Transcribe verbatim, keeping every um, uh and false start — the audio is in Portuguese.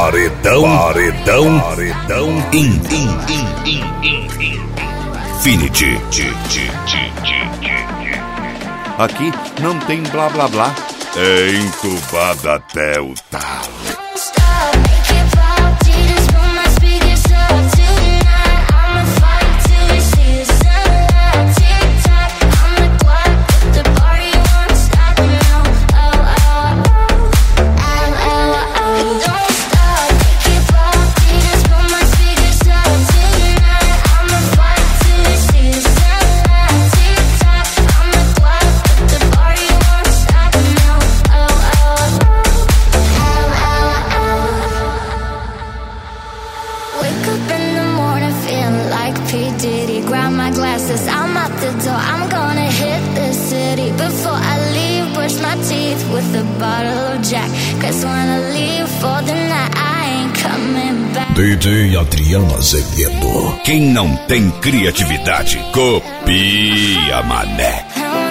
Paredão, paredão, paredão, in, in, in, in, in, in. Infinity. Aqui não tem blá blá blá. É entubado até o talo. D J Adriano Azevedo. Quem não tem criatividade, copia, mané.